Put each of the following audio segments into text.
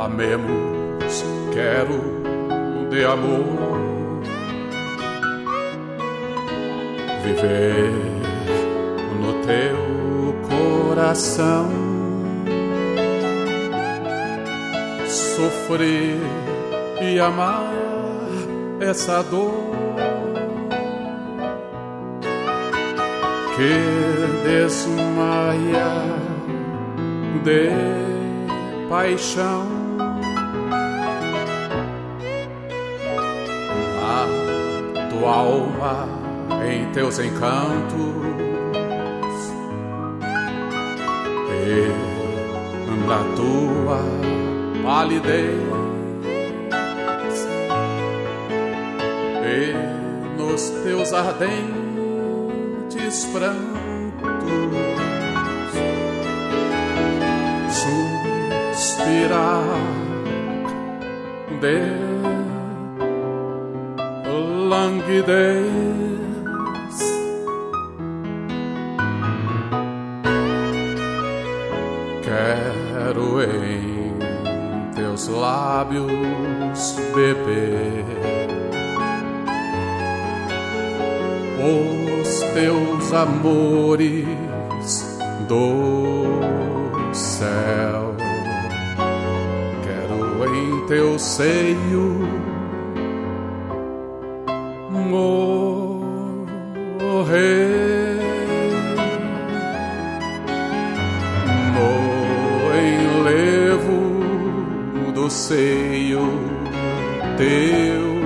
amemos, quero de amor viver no teu coração, sofrer e amar essa dor que desmaia de paixão. A tua alma em teus encantos e na tua palidez e nos teus ardentes prantos suspirar de languidez. Quero em teus lábios beber os teus amores do céu. Quero em teu seio morrer do seio teu.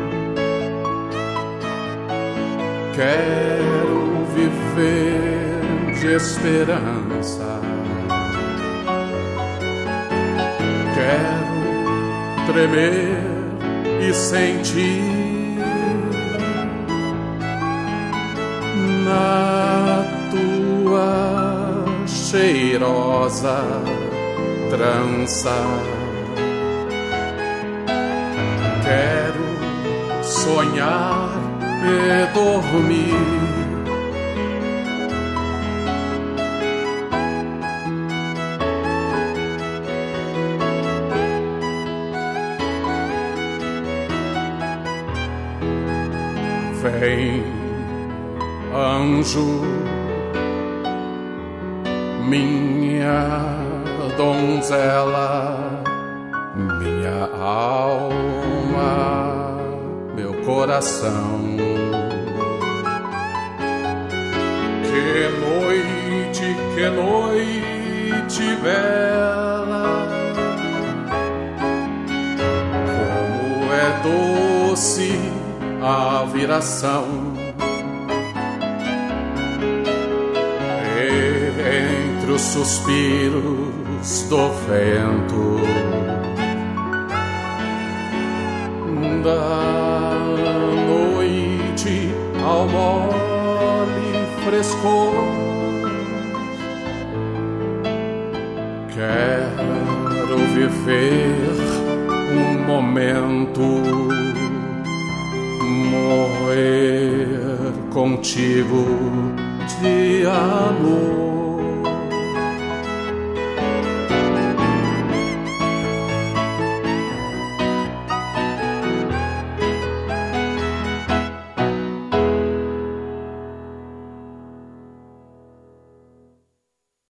Quero viver de esperança, quero tremer e sentir na tua cheirosa trança. Quero sonhar e dormir, vem, anjo, minha donzela, minha alma, meu coração. Que noite bela, como é doce a viração. Entre os suspiros do vento da noite ao mole frescor, quero viver um momento, morrer contigo de amor.